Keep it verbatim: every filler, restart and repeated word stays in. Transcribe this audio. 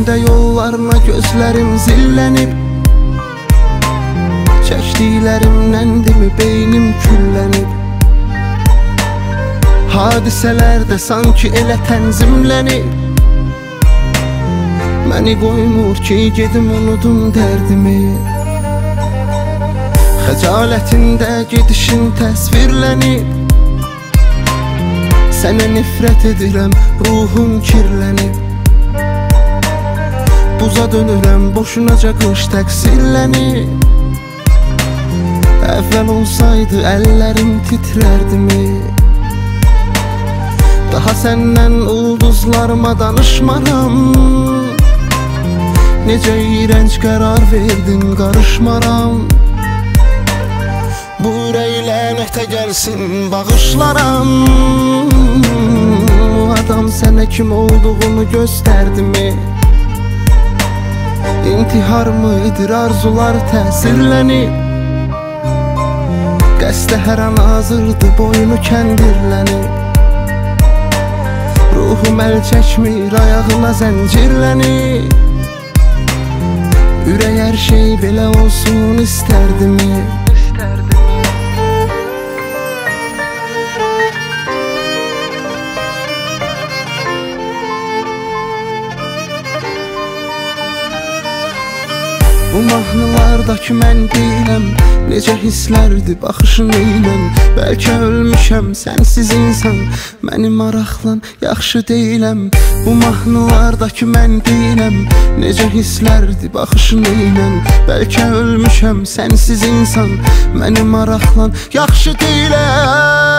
Döndüklərində yollarına gözlərim zillənib, çəkdiklərimləndimi beynim küllənib. Hadisələrdə sanki elə tənzimlənib, məni qoymur ki gedim unudum dərdimi. Xəcalətində gedişin təsvirlənib, sənə nifrət edirəm, ruhum kirlənib. Buza dönürəm, boşunaca qış təqsirlənib. Əvvəl olsaydı əllərim titrərdimi. Daha səndən ulduzlarıma danışmaram, necə iyrənc qərar verdin, qarışmaram. Bu ürəklə nəhtə gəlsin, bağışlaram. O adam sənə kim olduğunu göstərdimi? İntihar mıdır, arzular təsirlənib, qəsdə hər an hazırdı, boynu kəndirlənib. Ruhum əl çəkmir, ayağına zəncirlənib. Ürək hər şey belə olsun istərdimi? Bu mahnılardakı mən deyiləm, necə hisslərdi baxışın eylən. Bəlkə ölmüşəm, sənsiz insan məni maraqlan, yaxşı deyiləm. Bu mahnılardakı mən deyiləm, necə hisslərdi baxışın eylən. Bəlkə ölmüşəm, sənsiz insan məni maraqlan, yaxşı deyiləm.